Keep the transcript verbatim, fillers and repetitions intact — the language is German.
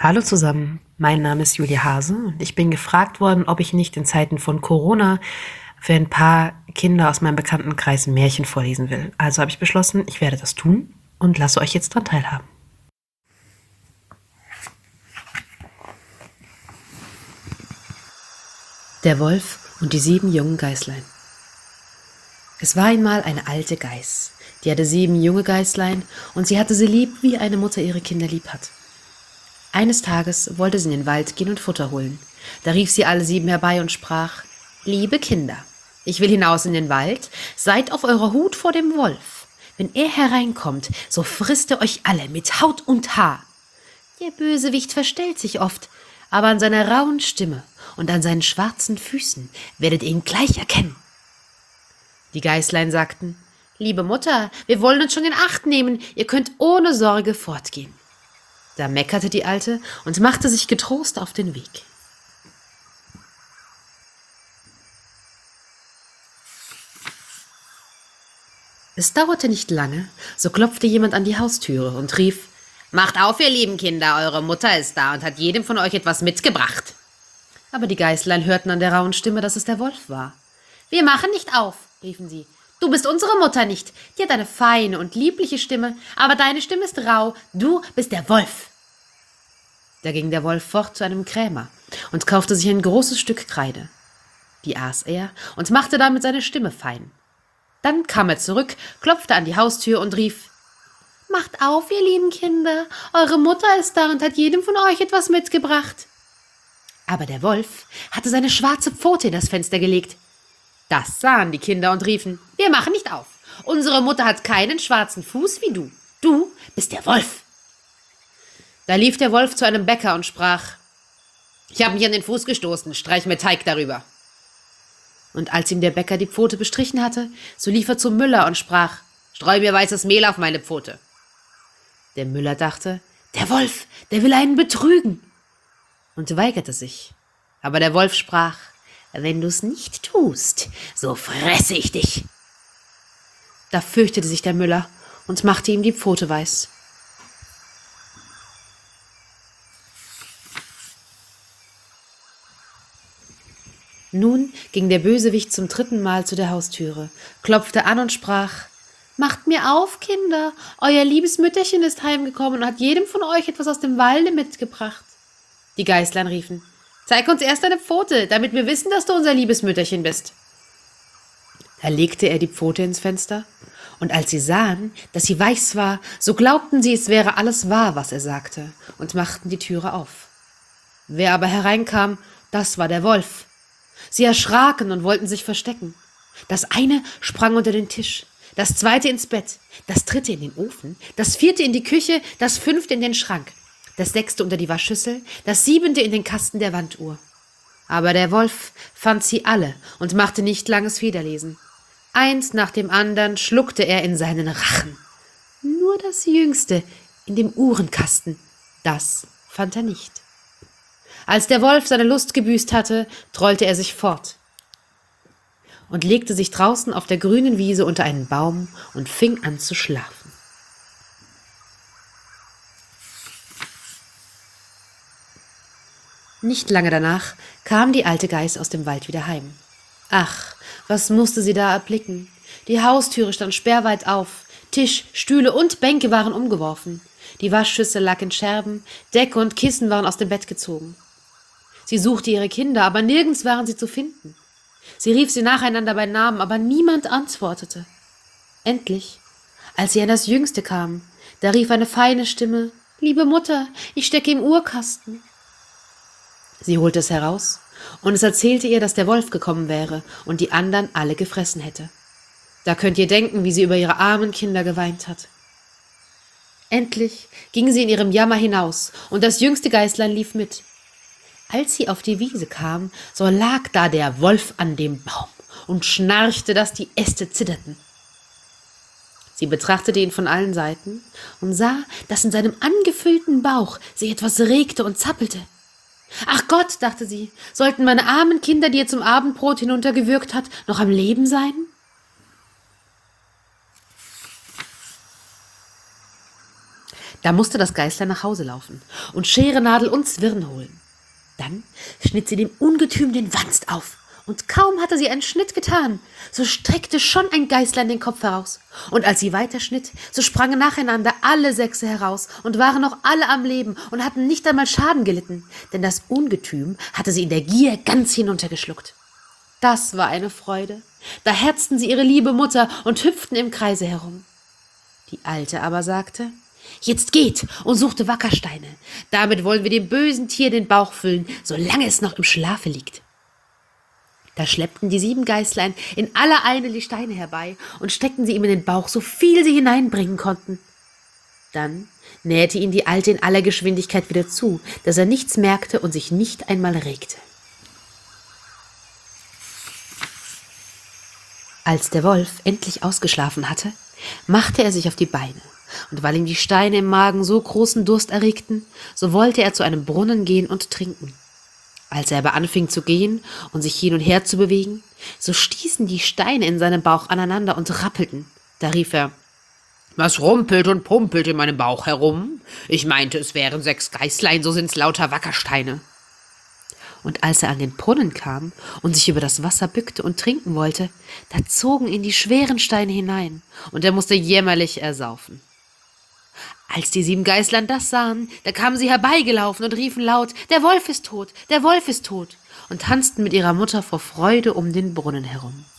Hallo zusammen, mein Name ist Julia Hase und ich bin gefragt worden, ob ich nicht in Zeiten von Corona für ein paar Kinder aus meinem Bekanntenkreis ein Märchen vorlesen will. Also habe ich beschlossen, ich werde das tun und lasse euch jetzt daran teilhaben. Der Wolf und die sieben jungen Geißlein. Es war einmal eine alte Geiß, die hatte sieben junge Geißlein und sie hatte sie lieb, wie eine Mutter ihre Kinder lieb hat. Eines Tages wollte sie in den Wald gehen und Futter holen. Da rief sie alle sieben herbei und sprach: Liebe Kinder, ich will hinaus in den Wald, seid auf eurer Hut vor dem Wolf. Wenn er hereinkommt, so frisst er euch alle mit Haut und Haar. Der Bösewicht verstellt sich oft, aber an seiner rauen Stimme und an seinen schwarzen Füßen werdet ihr ihn gleich erkennen. Die Geißlein sagten: Liebe Mutter, wir wollen uns schon in Acht nehmen, ihr könnt ohne Sorge fortgehen. Da meckerte die Alte und machte sich getrost auf den Weg. Es dauerte nicht lange, so klopfte jemand an die Haustüre und rief: Macht auf, ihr lieben Kinder, eure Mutter ist da und hat jedem von euch etwas mitgebracht. Aber die Geißlein hörten an der rauen Stimme, dass es der Wolf war. Wir machen nicht auf, riefen sie. Du bist unsere Mutter nicht. Die hat eine feine und liebliche Stimme, aber deine Stimme ist rau. Du bist der Wolf. Da ging der Wolf fort zu einem Krämer und kaufte sich ein großes Stück Kreide. Die aß er und machte damit seine Stimme fein. Dann kam er zurück, klopfte an die Haustür und rief: Macht auf, ihr lieben Kinder, eure Mutter ist da und hat jedem von euch etwas mitgebracht. Aber der Wolf hatte seine schwarze Pfote in das Fenster gelegt. Das sahen die Kinder und riefen: Wir machen nicht auf. Unsere Mutter hat keinen schwarzen Fuß wie du. Du bist der Wolf. Da lief der Wolf zu einem Bäcker und sprach: Ich habe mich an den Fuß gestoßen, streich mir Teig darüber. Und als ihm der Bäcker die Pfote bestrichen hatte, so lief er zum Müller und sprach: Streu mir weißes Mehl auf meine Pfote. Der Müller dachte: Der Wolf, der will einen betrügen, und weigerte sich. Aber der Wolf sprach: Wenn du's nicht tust, so fresse ich dich. Da fürchtete sich der Müller und machte ihm die Pfote weiß. Nun ging der Bösewicht zum dritten Mal zu der Haustüre, klopfte an und sprach: Macht mir auf, Kinder, euer liebes Mütterchen ist heimgekommen und hat jedem von euch etwas aus dem Walde mitgebracht. Die Geißlein riefen: Zeig uns erst deine Pfote, damit wir wissen, dass du unser liebes Mütterchen bist. Da legte er die Pfote ins Fenster, und als sie sahen, dass sie weiß war, so glaubten sie, es wäre alles wahr, was er sagte, und machten die Türe auf. Wer aber hereinkam, das war der Wolf. Sie erschraken und wollten sich verstecken. Das eine sprang unter den Tisch, das zweite ins Bett, das dritte in den Ofen, das vierte in die Küche, das fünfte in den Schrank, das sechste unter die Waschschüssel, das siebente in den Kasten der Wanduhr. Aber der Wolf fand sie alle und machte nicht langes Federlesen. Eins nach dem anderen schluckte er in seinen Rachen. Nur das Jüngste in dem Uhrenkasten, das fand er nicht. Als der Wolf seine Lust gebüßt hatte, trollte er sich fort und legte sich draußen auf der grünen Wiese unter einen Baum und fing an zu schlafen. Nicht lange danach kam die alte Geiß aus dem Wald wieder heim. Ach, was musste sie da erblicken? Die Haustüre stand sperrweit auf, Tisch, Stühle und Bänke waren umgeworfen. Die Waschschüssel lag in Scherben, Decke und Kissen waren aus dem Bett gezogen. Sie suchte ihre Kinder, aber nirgends waren sie zu finden. Sie rief sie nacheinander bei Namen, aber niemand antwortete. Endlich, als sie an das Jüngste kam, da rief eine feine Stimme: Liebe Mutter, ich stecke im Uhrkasten. Sie holte es heraus, und es erzählte ihr, dass der Wolf gekommen wäre und die anderen alle gefressen hätte. Da könnt ihr denken, wie sie über ihre armen Kinder geweint hat. Endlich ging sie in ihrem Jammer hinaus, und das jüngste Geißlein lief mit. Als sie auf die Wiese kam, so lag da der Wolf an dem Baum und schnarchte, dass die Äste zitterten. Sie betrachtete ihn von allen Seiten und sah, dass in seinem angefüllten Bauch sich etwas regte und zappelte. Ach Gott, dachte sie, sollten meine armen Kinder, die er zum Abendbrot hinuntergewürgt hat, noch am Leben sein? Da musste das Geißlein nach Hause laufen und Schere, Nadel und Zwirn holen. Dann schnitt sie dem Ungetüm den Wanst auf. Und kaum hatte sie einen Schnitt getan, so streckte schon ein Geißlein den Kopf heraus. Und als sie weiterschnitt, so sprangen nacheinander alle Sechse heraus und waren noch alle am Leben und hatten nicht einmal Schaden gelitten, denn das Ungetüm hatte sie in der Gier ganz hinuntergeschluckt. Das war eine Freude. Da herzten sie ihre liebe Mutter und hüpften im Kreise herum. Die Alte aber sagte: »Jetzt geht und suchte Wackersteine. Damit wollen wir dem bösen Tier den Bauch füllen, solange es noch im Schlafe liegt.« Da schleppten die sieben Geißlein in aller Eile die Steine herbei und steckten sie ihm in den Bauch, so viel sie hineinbringen konnten. Dann nähte ihn die Alte in aller Geschwindigkeit wieder zu, dass er nichts merkte und sich nicht einmal regte. Als der Wolf endlich ausgeschlafen hatte, machte er sich auf die Beine, und weil ihm die Steine im Magen so großen Durst erregten, so wollte er zu einem Brunnen gehen und trinken. Als er aber anfing zu gehen und sich hin und her zu bewegen, so stießen die Steine in seinem Bauch aneinander und rappelten. Da rief er: »Was rumpelt und pumpelt in meinem Bauch herum? Ich meinte, es wären sechs Geißlein, so sind's lauter Wackersteine.« Und als er an den Brunnen kam und sich über das Wasser bückte und trinken wollte, da zogen ihn die schweren Steine hinein, und er musste jämmerlich ersaufen. Als die sieben Geißlein das sahen, da kamen sie herbeigelaufen und riefen laut: »Der Wolf ist tot, der Wolf ist tot!« und tanzten mit ihrer Mutter vor Freude um den Brunnen herum.